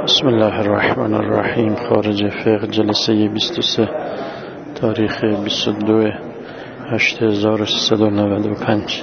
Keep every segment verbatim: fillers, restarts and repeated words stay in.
بسم الله الرحمن الرحیم. خارج فقه جلسه بیست و سه تاریخ بیست و دو هشت هزار و سیصد و نود و پنج.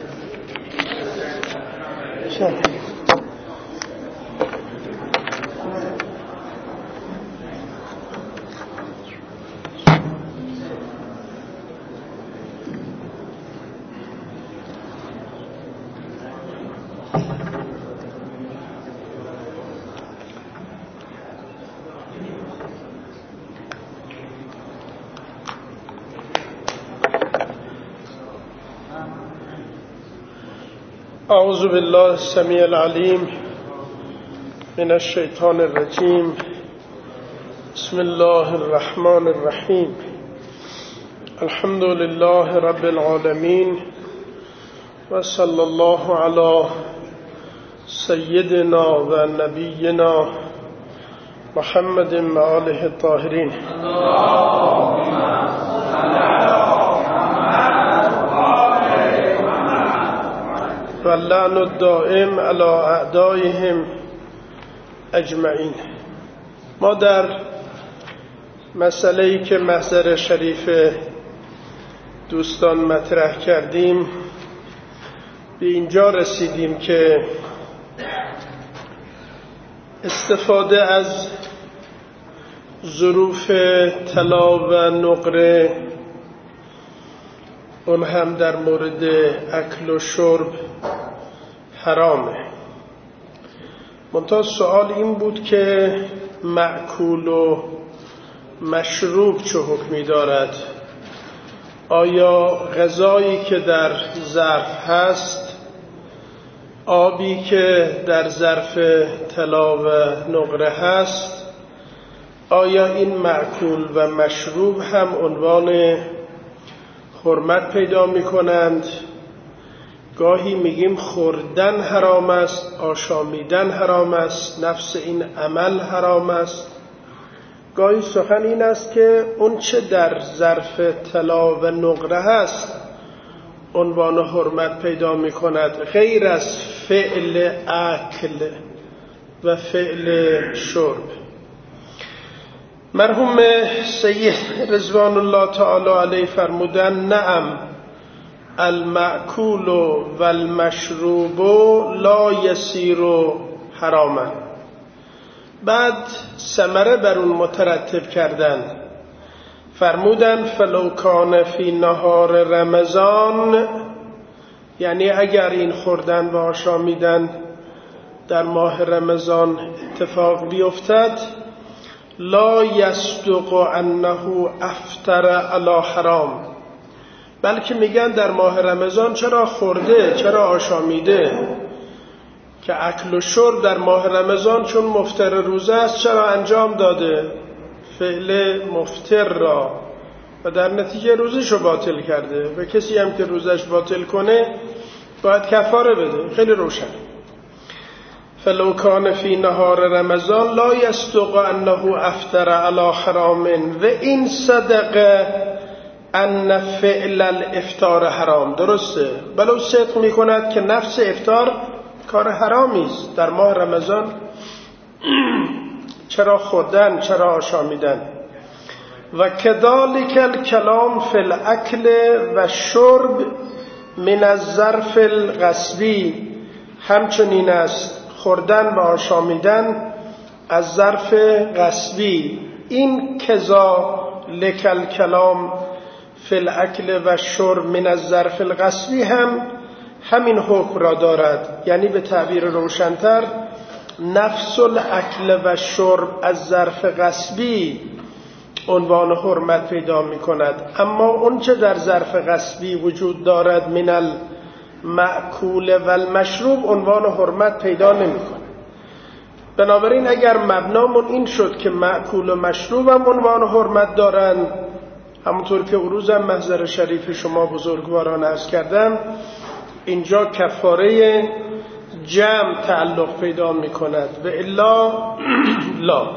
اعوذ بالله السمیع العلیم من الشیطان الرجیم. بسم الله الرحمن الرحیم. الحمد لله رب العالمین و صلی الله علی سیدنا و نبینا محمد و آله الطاهرین. و اللعن الدائم علی اعدائهم اجمعین. ما در مسئله‌ای که محضر شریف دوستان مطرح کردیم به اینجا رسیدیم که استفاده از ظروف طلا و نقره، اون هم در مورد اکل و شرب، حرامه. منتها سوال این بود که مأکول و مشروب چه حکمی دارد؟ آیا غذایی که در ظرف هست، آبی که در ظرف طلا و نقره هست، آیا این مأکول و مشروب هم عنوان حرمت پیدا می کنند؟ گاهی میگیم خوردن حرام است، آشامیدن حرام است، نفس این عمل حرام است. گاهی سخن این است که اون چه در ظرف طلا و نقره هست عنوان حرمت پیدا می کند، غیر از فعل اکل و فعل شرب. مرحوم سید رضوان الله تعالی علیه فرمودن نعم المأکول و المشروب لا یصیر حراما. بعد ثمره بر اون مترتب کردن، فرمودن فلو کان فی نهار رمضان، یعنی اگر این خوردن و آشامیدن در ماه رمضان اتفاق بیفتد، لا یصدق انه افطر علی حرام، بلکه میگن در ماه رمضان چرا خورده، چرا آشامیده، که اکل و شرب در ماه رمضان چون مفطر روزه است چرا انجام داده؟ فعل مفطر را، و در نتیجه روزشو باطل کرده. و کسی هم که روزش باطل کنه باید کفاره بده. خیلی روشن. فلو کان فی نهار رمضان لا یصدق انه افطر علی حرام و این صدق ان فعل الافطار حرام. درسته، بلو صدق می کند که نفس افطار کار حرامی است. در ماه رمضان چرا خوردن، چرا آشامیدن؟ و کذالک الکلام فی الاکل و شرب من الظرف الغصبی، همچنین است خوردن و آشامیدن از ظرف غصبی. این کذا لکل کلام فی الاکل و شرب من الظرف الغصبی هم همین حکم را دارد، یعنی به تعبیر روشن‌تر نفس الاکل و شرب از ظرف غصبی عنوان حرمت پیدا می کند، اما اون چه در ظرف غصبی وجود دارد من المأکول و المشروب عنوان حرمت پیدا نمی کند. بنابراین اگر مبنامون این شد که مأکول و مشروب هم عنوان حرمت دارند، همونطور که اروز هم محضر شریف شما بزرگواران عرض کردم، اینجا کفاره جمع تعلق پیدا می کند و الا لا.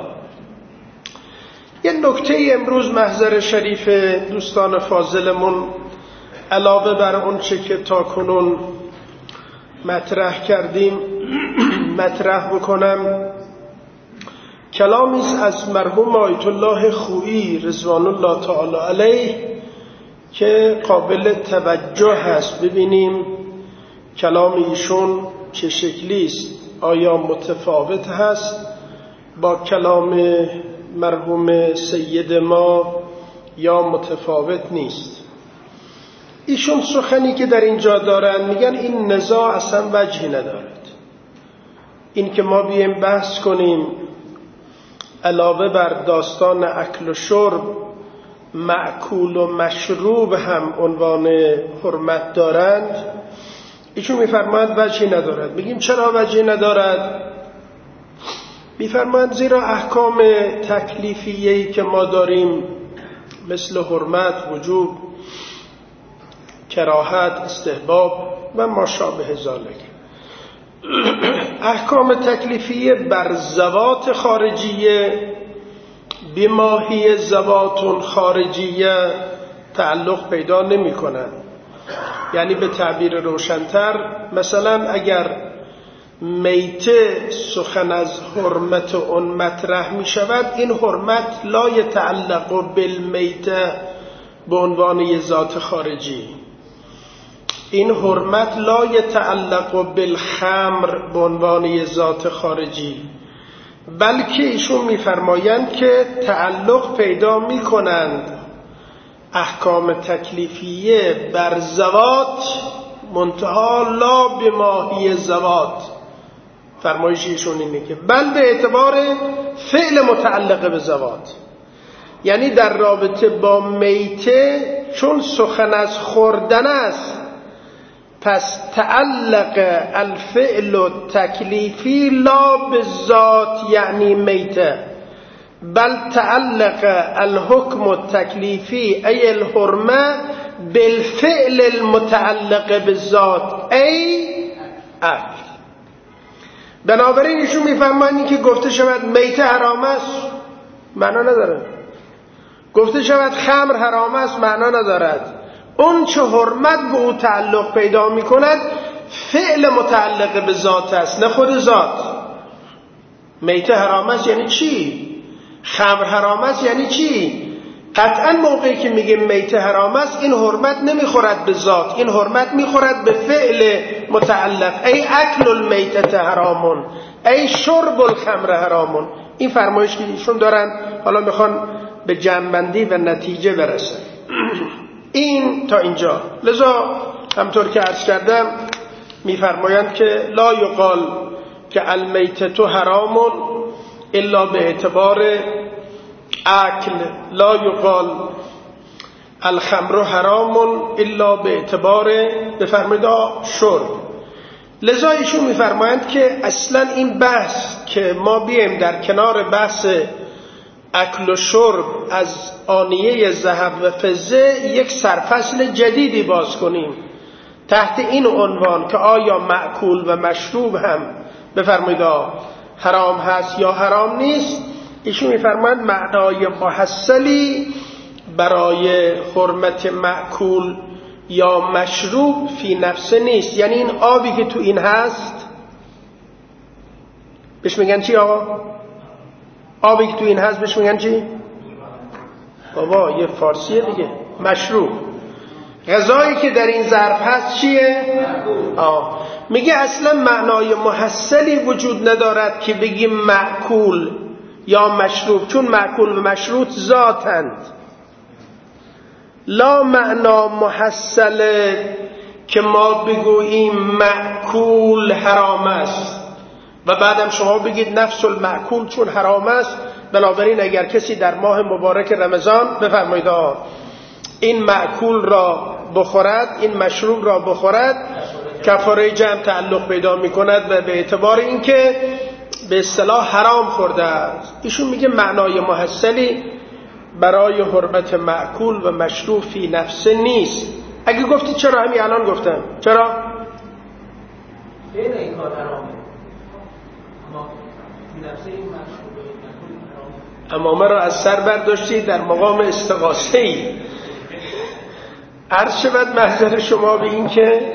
یه نکته امروز محضر شریف دوستان فاضلمون علاوه بر اون چه که تا کنون مطرح کردیم مطرح بکنم. کلامی است از مرحوم آیت الله خویی رضوان الله تعالی علیه که قابل توجه هست. ببینیم کلام ایشون چه شکلی است، آیا متفاوت هست با کلام مرحوم سید ما یا متفاوت نیست. ایشون سخنی که در اینجا دارن میگن این نزاع اصلا وجهی ندارد. این که ما بیایم بحث کنیم علاوه بر داستان اکل و شرب مأکول و مشروب هم عنوان حرمت دارند، ایشون میفرماند وجهی ندارد. میگیم چرا وجهی ندارد؟ میفرماند زیرا احکام تکلیفیه‌ای که ما داریم مثل حرمت، وجوب، کراهت، استحباب و ما شابه ذالک، احکام تکلیفیه بر ذوات خارجیه بماهی ذوات خارجیه تعلق پیدا نمی کنند. یعنی به تعبیر روشن‌تر، مثلا اگر میته سخن از حرمت اون مطرح می شود، این حرمت لا یتعلق بالمیته به عنوان یه ذات خارجی، این حرمت لا یتعلق بالخمر به عنوان یه ذات خارجی، بلکه ایشون میفرمایند که تعلق پیدا می کنند احکام تکلیفیه بر ذوات منتها لا به ماهی ذوات. فرمایش ایشون اینه که بل به اعتبار فعل متعلق به ذوات، یعنی در رابطه با میته چون سخن از خوردن است، پس تعلق الفعل تکلیفی لا بالذات یعنی میته، بل تعلق الحکم التکلیفی ای الحرمه بالفعل المتعلق بالذات ای اکل. بنابراین ایشون میفهمند که گفته شود میته حرام است معنا نداره، گفته شود خمر حرام است معنا ندارد. اون چه حرمت به او تعلق پیدا می کند فعل متعلق به ذات است، نه خود ذات. میته حرام است یعنی چی؟ خمر حرام است یعنی چی؟ قطعا موقعی که میگه میته حرام است این حرمت نمیخورد به ذات، این حرمت میخورد به فعل متعلق. ای اکل المیته حرامون، ای شرب الخمر حرامون. این فرمایش که ایشون دارن، حالا میخوان به جمع‌بندی و نتیجه برسن. این تا اینجا. لذا همطور که عرض کردم میفرمایند که لا یقال که المیتة حرامون الا به اعتبار اکل، لا یقال الخمر حرامون الا به اعتبار بفرمایید شرب. لذا ایشون میفرمایند که اصلا این بحث که ما بیایم در کنار بحث اکل و شرب از آنیه ذهب و فضه یک سرفصل جدیدی باز کنیم تحت این عنوان که آیا مأکول و مشروب هم بفرمایید حرام هست یا حرام نیست. ایشون میفرمایند معنای محصلی برای حرمت مأکول یا مشروب فی نفسه نیست. یعنی این آبی که تو این هست بهش میگن چی آقا؟ آبی که تو این هست بهش میگن چی؟ بابا یه فارسیه دیگه، مشروب. غذایی که در این ظرف هست چیه؟ آه. میگه اصلا معنای محصلی وجود ندارد که بگیم مأکول یا مشروب، چون مأکول و مشروط ذاتند. لا معنا محصله که ما بگوییم مأکول حرام است و بعدم شما بگید نفس المأکول چون حرام است، بنابراین اگر کسی در ماه مبارک رمضان بفرمایید این مأکول را بخورد، این مشروب را بخورد، کفاره جمع تعلق پیدا می کند و به اعتبار اینکه به اصطلاح حرام خورده است. ایشون میگه معنای محصلی برای حرمت مأکول و مشروب فی نفسه نیست. اگه گفتی چرا همین الان گفتم چرا؟ این کار حرامه، اما فی نفسه این مشروب امامه را از سر برداشتی در مقام استغاثه‌ای. عرض شود محضر شما به این که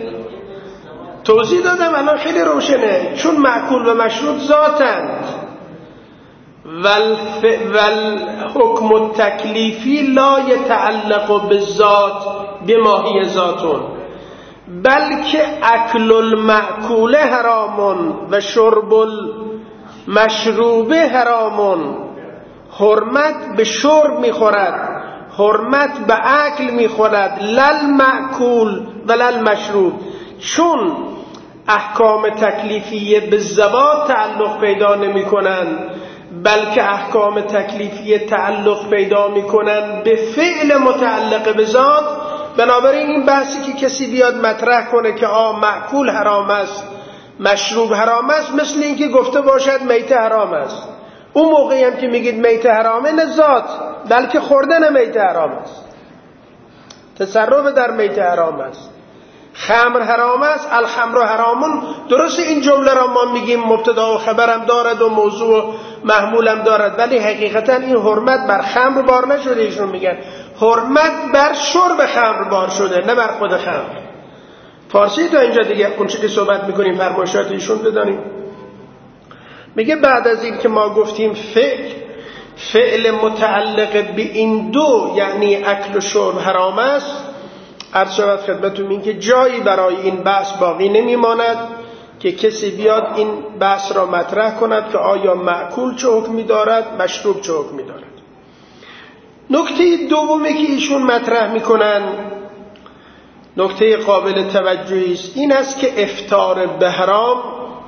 توضیح دادم الان خیلی روشنه، چون مأکول و مشروب ذاتند. والحکم التکلیفی لا يتعلق بالذات بماهی ذاتون، بلکه اکل المأکول حرامون و شرب المشروب حرامون. حرمت به شرب میخورد، حرمت به اکل میخورد، لل مأکول و لل مشروب. چون احکام تکلیفیه به ذات تعلق پیدا نمی کنن، بلکه احکام تکلیفیه تعلق پیدا می کنن به فعل متعلق به ذات. بنابراین این بحثی که کسی بیاد مطرح کنه که آ مأکول حرام است، مشروب حرام است، مثل اینکه گفته باشد میته حرام است. اون موقعی هم که میگید میته حرامه، نه ذات بلکه خوردن میته حرام است، تصرف در میته حرام است. خمر حرام است، الخمر حرامون. درست این جمله را ما میگیم مبتدا و خبرم دارد و موضوع و محمولم دارد، ولی حقیقتا این حرمت بر خمر بار نشده. ایشون میگن حرمت بر شرب خمر بار شده، نه بر خود خمر. فارسی تا اینجا دیگه اون چیزی که صحبت میکنیم فرمایشات ایشون بدانیم. میگه بعد از این که ما گفتیم فعل فعل متعلق به این دو یعنی اکل و شرب حرام است، عرض شود خدمتتون این که جایی برای این بحث باقی نمیماند که کسی بیاد این بحث را مطرح کند که آیا مأکول چه حکمی دارد، مشروب چه حکمی دارد. نکته دومی که ایشون مطرح میکنن، نکته قابل توجهی است، این است که افطار به حرام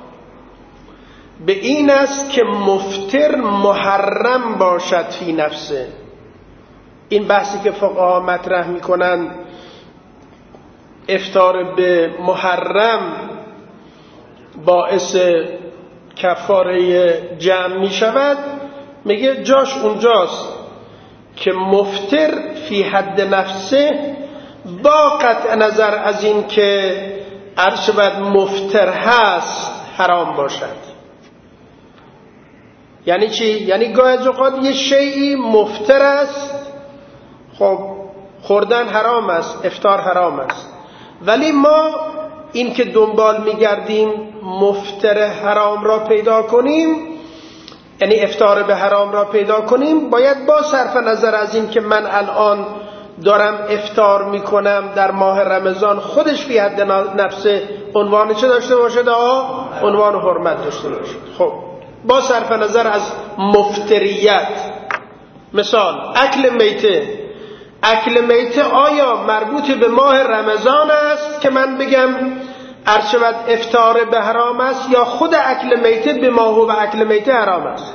به این است که مفطر محرم باشد فی نفسه. این بحثی که فقها مطرح میکنن افطار به محرم باعث کفاره جمع می شود، میگه جاش اونجاست که مفطر فی حد نفسه با قطع نظر از این که عرض بد مفطر هست حرام باشد. یعنی چی؟ یعنی گاهی از اوقات یه شیئی مفطر است، خب خوردن حرام است، افطار حرام است، ولی ما این که دنبال میگردیم مفطر حرام را پیدا کنیم، یعنی افطار به حرام را پیدا کنیم، باید با صرف نظر از این که من الان دارم افطار میکنم در ماه رمضان، خودش فی حد نفسه عنوان چه داشته باشد؟ آه عنوان حرمت داشته باشد. خب با صرف نظر از مفطریت، مثال اکل میته، اکل میته آیا مربوط به ماه رمضان است که من بگم عرض شود افطار به حرام است، یا خود اکل میته به ماه و اکل میته حرام است؟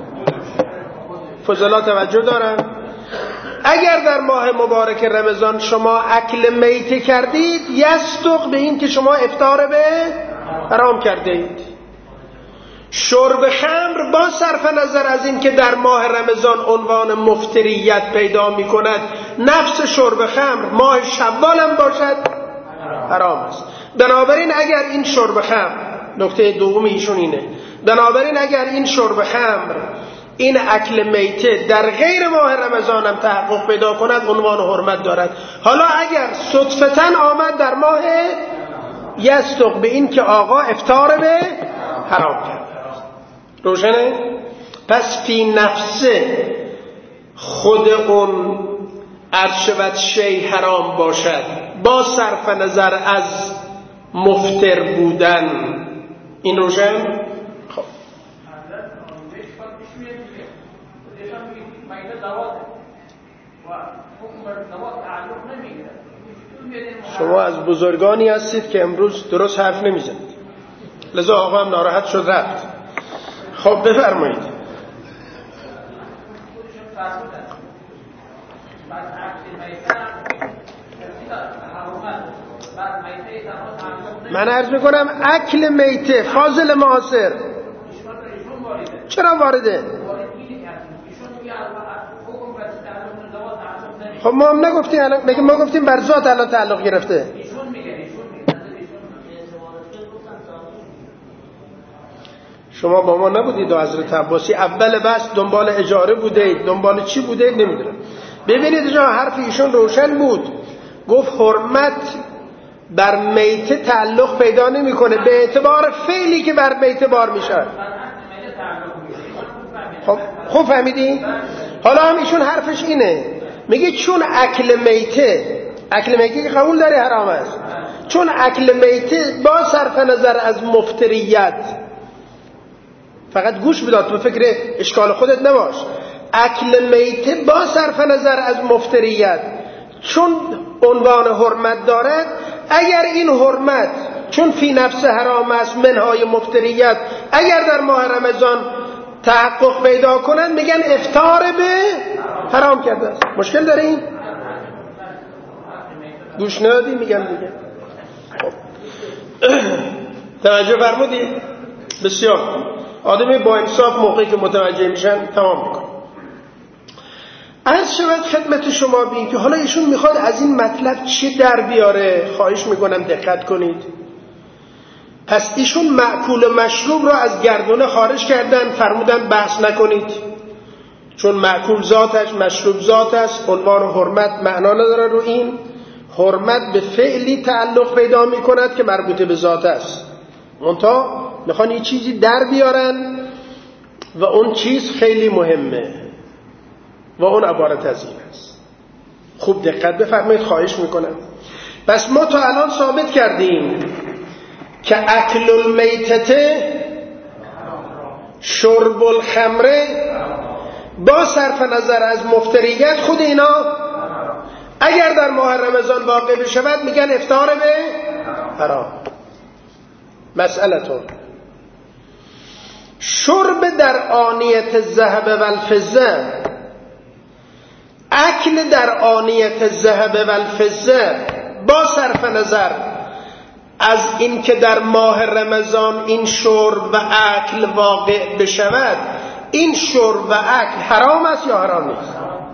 فضلا توجه دارن؟ اگر در ماه مبارک رمضان شما اکل میته کردید، یصدق به این که شما افطار به حرام کردید. شرب خمر با صرف نظر از این که در ماه رمضان عنوان مفطریت پیدا می کند، نفس شرب خمر ماه شوال هم باشد حرام است. بنابراین اگر این شرب خمر، نکته دوم ایشون اینه، بنابراین اگر این شرب خمر، این اکل میته در غیر ماه رمضان هم تحقق پیدا کند، عنوان حرمت دارد. حالا اگر صدفتاً آمد در ماه، یصدق به این که آقا افطار به حرام کرد. روشنه؟ پس فی نفسه خود اون عرض شود شی حرام باشد با صرف نظر از مفطر بودن. این روشن؟ خب شما از بزرگانی هستید که امروز درست حرف نمیزنید، لذا آقا هم ناراحت شد رفت. خب بفرمایید. من عرض میکنم اکل میته فاضل معاصر چرا وارده؟ خب ما هم نگفتیم، ما گفتیم بر ذات الان تعلق گرفته. شما با ما نبودید و حضرت عباسی اول بس دنبال اجاره بودید، دنبال چی بودید نمیدونم. ببینید اینجا حرف ایشون روشن بود، گفت حرمت بر میته تعلق پیدا نمیکنه به اعتبار فعلی که بر میته بار میشه. خب خوب فهمیدی؟ حالا هم ایشون حرفش اینه، میگه چون اکل میته، اکل میته که قبول داره حرام است، چون اکل میته با صرف نظر از مفتریت، فقط گوش بداد تو فکر اشکال خودت نباش، اکل میته با صرف نظر از مفتریت چون عنوان حرمت دارد، اگر این حرمت چون فی نفس حرام است منهای مفتریت اگر در ماه رمضان تحقق پیدا کنند میگن افطار به حرام کرده است. مشکل داره این؟ گوش ندادی؟ میگم دیگه. توجه فرمودید؟ بسیار آدمی با انصاف موقعی که متوجه میشن تمام میکن. عرض شود خدمت شما بین که حالا ایشون میخواد از این مطلب چی در بیاره. خواهش میکنم دقت کنید. پس ایشون مأکول و مشروب را از گردونه خارج کردن، فرمودن بحث نکنید چون مأکول ذاتش مشروب ذات است، عنوان حرمت معنا نداره. رو این حرمت به فعلی تعلق پیدا میکند که مربوط به ذات است، منتها میخوان یه چیزی در بیارن و اون چیز خیلی مهمه و اون عبارت از این است. خوب دقت بفرمایید خواهش میکنم. پس ما تا الان ثابت کردیم که اکل المیتته شرب الخمره با صرف نظر از مفتریت خود اینا اگر در ماه رمضان واقع بشود میگن افطار به حرام. مسئله تو شرب در آنیت الذهب و الفضه، اکل در آنیت الذهب و الفضه با صرف نظر از این که در ماه رمضان این شرب و اکل واقع بشود، این شرب و اکل حرام است یا حرام نیست؟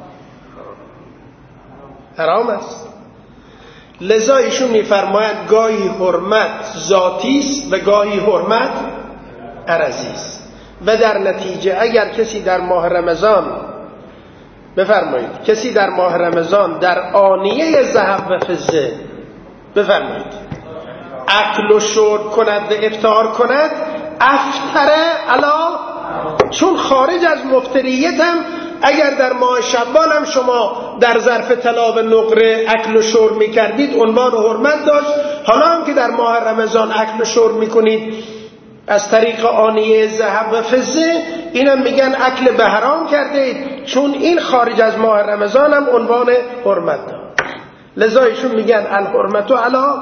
حرام است. لذا ایشون میفرمایند گاهی حرمت ذاتی است و گاهی حرمت عرضی است و در نتیجه اگر کسی در ماه رمضان بفرمایید کسی در ماه رمضان در آنیه ذهب و فضه بفرمایید اکل و شرب کند و افطار کند، افطره علا، چون خارج از مفتریت هم اگر در ماه شعبان هم شما در ظرف طلا و نقره اکل و شرب میکردید عنوان حرمت داشت، حالا هم که در ماه رمضان اکل و شرب میکنید از طریق آنیه ذهب و فضه، اینم میگن اکل به حرام کردید چون این خارج از ماه رمضان هم عنوان حرمت داشت. لذا ایشون میگن الحرمت و علا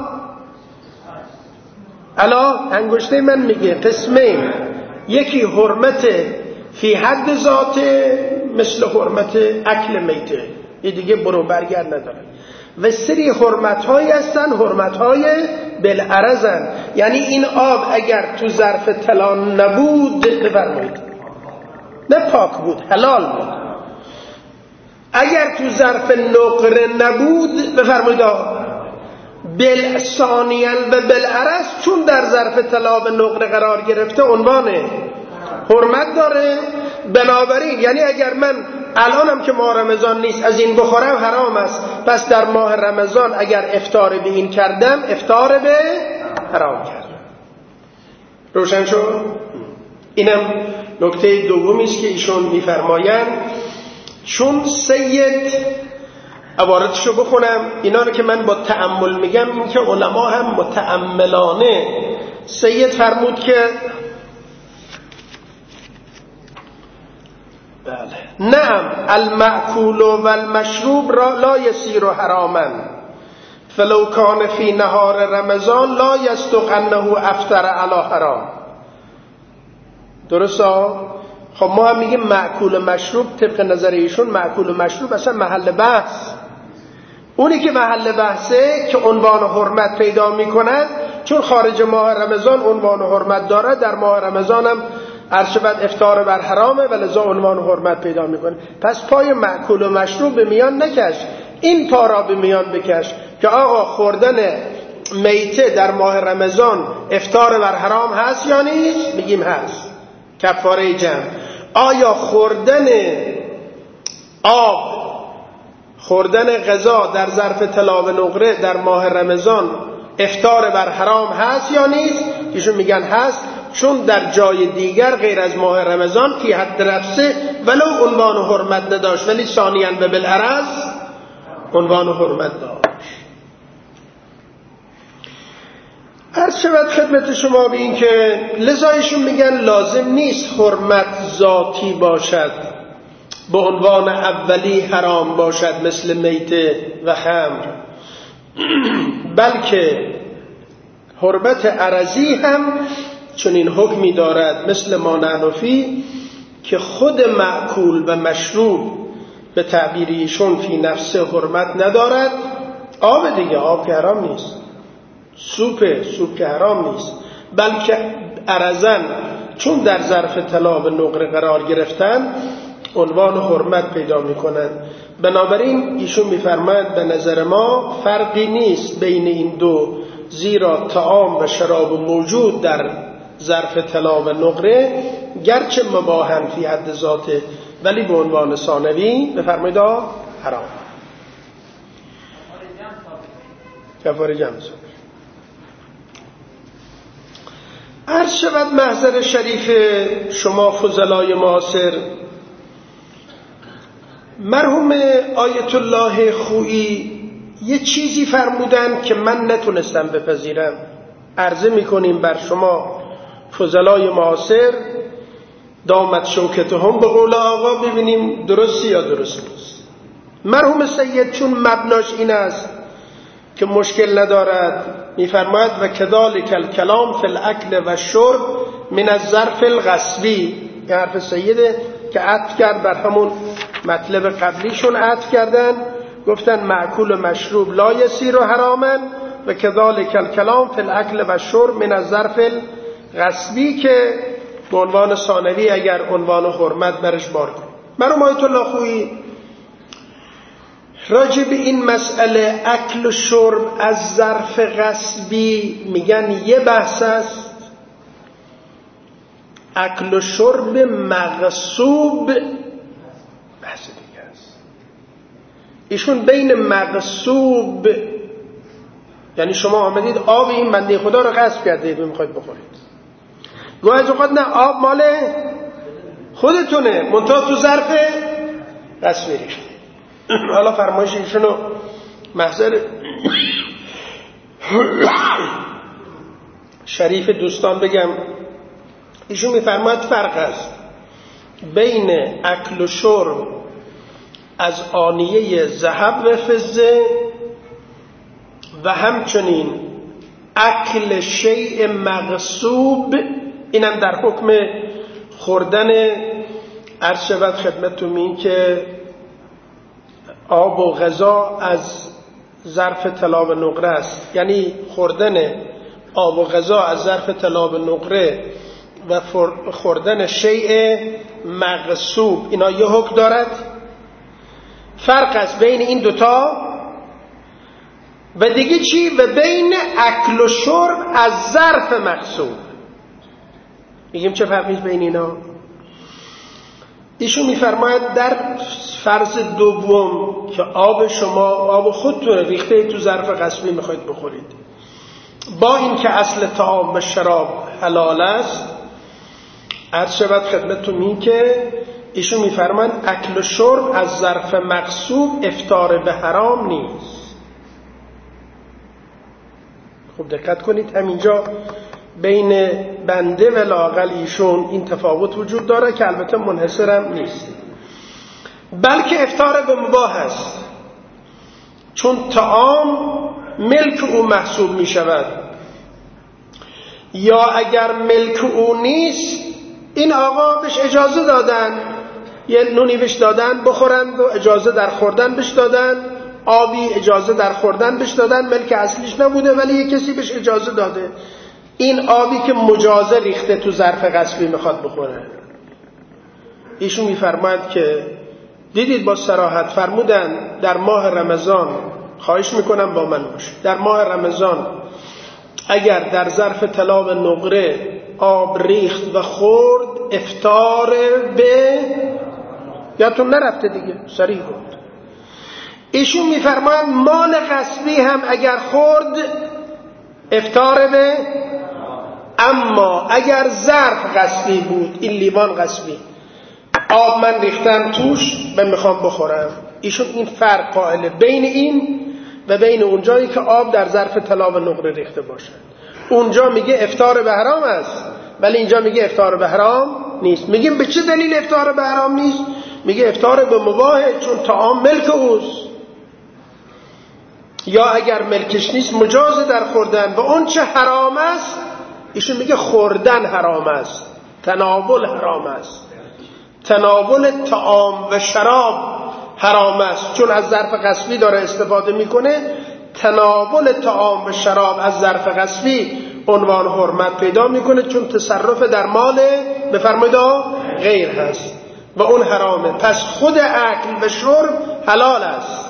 علا انگشته من میگه قسمه، یکی حرمت فی حد ذاته مثل حرمت اکل میته، یه دیگه برو برگرد نداره، و سری حرمت هایی هستن حرمت های بالعرضن، یعنی این آب اگر تو ظرف طلا نبود بفرمایید نه پاک بود حلال بود، اگر تو ظرف نقره نبود بفرمایید بل ثانیاً و بالعرض چون در ظرف طلا و نقره قرار گرفته عنوان حرمت داره. بنابراین یعنی اگر من الانم که ماه رمضان نیست از این بخورم حرام است، پس در ماه رمضان اگر افطار به این کردم افطار به حرام کردم. روشن شد؟ اینم نکته دومی است که ایشون میفرمایند. چون سید عبارتشو بخونم، اینا رو که من با تأمل میگم این که علما هم متأملانه. سید فرمود که بله نعم المأکول و المشروب را لا یسیر حراما فلو کان فی نهار رمضان لا یصدق انه افطر علی حرام. درسته؟ خب ما هم میگیم مأکول و مشروب طبق نظر ایشون مأکول و مشروب اصلا محل بحث، اونی که محل بحثه که عنوان حرمت پیدا میکند چون خارج ماه رمضان عنوان حرمت داره، در ماه رمضان هم عرض بعد افطار بر حرامه و لذا عنوان حرمت پیدا میکنه. پس پای مأکول و مشروب به میان نکش، این پا را به میان بکش که آقا خوردن میته در ماه رمضان افطار بر حرام هست یا نیست؟ میگیم هست، کفاره جمع. آیا خوردن آب، خوردن غذا در ظرف طلا و نقره در ماه رمضان افطار بر حرام هست یا نیست؟ ایشون میگن هست. چون در جای دیگر غیر از ماه رمضان فی حد نفسه ولو عنوان حرمت نداشت، ولی ثانیاً و بالعرض عنوان حرمت داشت. عرض شود خدمت شما به این که لذایشون میگن لازم نیست حرمت ذاتی باشد به عنوان اولی حرام باشد مثل میته و خمر، بلکه حرمت عرضی هم چون این حکمی دارد مثل ما نحنفی که خود مأکول و مشروب به تعبیریشون فی نفسه حرمت ندارد. آب دیگه، آب که حرام نیست، سوپ سوپ که حرام نیست، بلکه عرضن چون در ظرف طلا و نقره قرار گرفتن عنوان حرمت پیدا میکنن. بنابراین ایشون میفرماید به نظر ما فرقی نیست بین این دو، زیرا طعام و شراب موجود در ظرف طلا و نقره گرچه مباحن فی حد ذاته ولی به عنوان ثانوی بفرمایید حرام. کفاره جمع ثابت. عرض شود محضر شریف شما فضلای معاصر، مرحوم آیت الله خویی یه چیزی فرمودن که من نتونستم بپذیرم. عرضه میکنیم بر شما فضلای معاصر دامت شوکتهم به قول آقا، ببینیم درستی یا درست نیست. مرحوم سید چون مبناش این است که مشکل ندارد، میفرماید و کذالک الکلام فی الاکل و شرب من الظرف الغصبی. این حرف سیده که عطف کرد بر همون مطلب قبلیشون عطف کردن، گفتن معکول و مشروب لا یصیر حراما و کذالک الکلام فی الاکل و شرب من الظرف الغصبی که به عنوان ثانوی اگر عنوان حرمت برش بار کن. مرحوم آیت الله خویی راجع به این مسئله اکل و شرب از ظرف غصبی میگن یه بحث است، اکل و شرب مغصوب بحث دیگه است. ایشون بین مغصوب یعنی شما آمدید آب این بنده خدا رو غصب کردید و میخواید بخورید، گویا از اوقات نه آب مال خودتونه منتها تو ظرف غصبی ریخته. حالا فرمایش ایشونو محضر شریف دوستان بگم، ایشون میفرماید فرق است بین اکل و شرب از آنیه ذهب و فضه و همچنین اکل شیء مغصوب، اینم در حکم خوردن عرض شود خدمتتون این که آب و غذا از ظرف طلا و نقره است، یعنی خوردن آب و غذا از ظرف طلا و نقره و خوردن شیء مغصوب اینا یه حکم دارد. فرق است بین این دوتا و دیگه چی؟ و بین اکل و شرب از ظرف مغصوب. میگیم چه فرقی بین اینا؟ ایشون میفرماید در فرض دوم که آب شما آب خودتون ریخته تو ظرف غصبی میخواید بخورید، با این که اصل طعام و شراب حلال است، عرض شود خدمتتون این که ایشون میفرماید اکل و شرب از ظرف مغصوب افطار به حرام نیست. خوب دقت کنید، همینجا بین بنده و لااقل ایشون این تفاوت وجود داره که البته منحصرم نیست، بلکه افطار به مباح است، چون طعام ملک او محسوب می شود، یا اگر ملک او نیست این آقا بهش اجازه دادن، یه نونی بهش دادن بخورند و اجازه در خوردن بهش دادن، آبی اجازه در خوردن بهش دادن، ملک اصلیش نبوده ولی یه کسی بهش اجازه داده. این آبی که مجازه ریخته تو ظرف غصبی میخواد بخوره، ایشون میفرماید که دیدید با صراحت فرمودن در ماه رمضان، خواهش میکنم با من باش، در ماه رمضان اگر در ظرف طلا و نقره آب ریخت و خورد افطار به یادتون نرفته دیگه، صریح بود. ایشون میفرماید مال غصبی هم اگر خورد افطار به اما اگر ظرف غصبی بود، این لیوان غصبی، آب من ریختم توش و میخوام بخورم، ایشون این فرق قائله بین این و بین اونجایی که آب در ظرف طلا و نقره ریخته باشد. اونجا میگه افطار به حرام است، ولی اینجا میگه افطار به حرام نیست. میگیم به چه دلیل افطار به حرام نیست؟ میگه افطار به مباهه، چون طعام ملک اوست، یا اگر ملکش نیست مجاز در خوردن. و اون چه حرام است ایشون میگه خوردن حرام است، تناول حرام است، تناول طعام و شراب حرام است، چون از ظرف غصبی داره استفاده میکنه. تناول طعام و شراب از ظرف غصبی عنوان حرمت پیدا میکنه، چون تصرف در مال بفرمایید غیر هست و اون حرامه. پس خود اکل و شرب حلال است،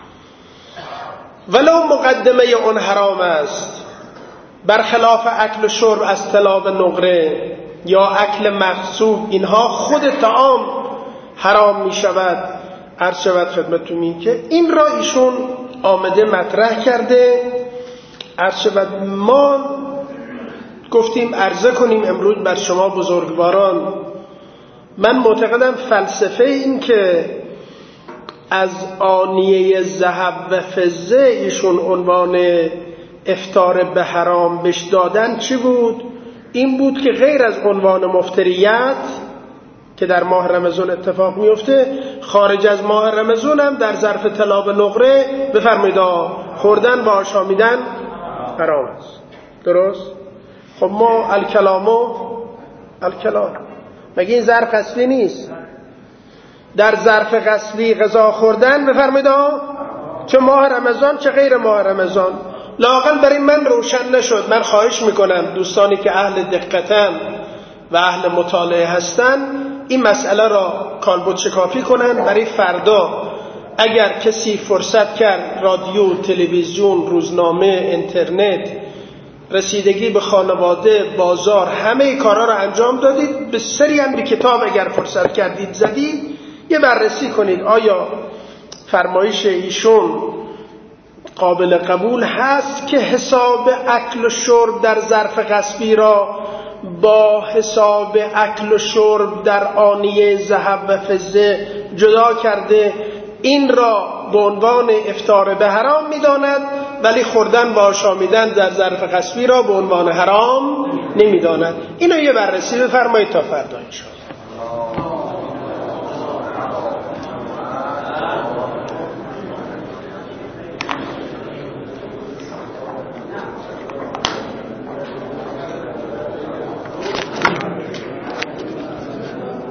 ولو مقدمه اون حرام است، برخلاف اکل و شرب از طلا و نقره یا اکل مغصوب، اینها خود طعام حرام می شود. عرض شود خدمتتون این که این را ایشون آمده مطرح کرده. عرض شود ما گفتیم عرضه کنیم امروز بر شما بزرگواران. من معتقدم فلسفه این که از آنیه ذهب و فضه ایشون عنوان افطار به حرام بش دادن چی بود؟ این بود که غیر از عنوان مفتریت که در ماه رمضان اتفاق میفته، خارج از ماه رمضان هم در ظرف طلا و نقره بفرمایید خوردن و آشامیدن حرام است. درست؟ خب ما الکلامو الکلام مگه این ظرف غصبی نیست؟ در ظرف غصبی غذا خوردن بفرمایید چه ماه رمضان چه غیر ماه رمضان. لااقل برای من روشن نشد. من خواهش میکنم دوستانی که اهل دقتن و اهل مطالعه هستن این مسئله را کالبد شکافی کنن برای فردا. اگر کسی فرصت کرد رادیو، تلویزیون، روزنامه، اینترنت، رسیدگی به خانواده، بازار، همه کارا را انجام دادید، به سری هم به کتاب اگر فرصت کردید زدید، یه بررسی کنید آیا فرمایش ایشون قابل قبول هست که حساب اکل و شرب در ظرف غصبی را با حساب اکل و شرب در آنیه ذهب و فضه جدا کرده، این را به عنوان افطار به حرام می‌داند، ولی خوردن و آشامیدن در ظرف غصبی را به عنوان حرام نمی‌داند. اینو یه بررسی بفرمایید تا فردا ان شاء الله.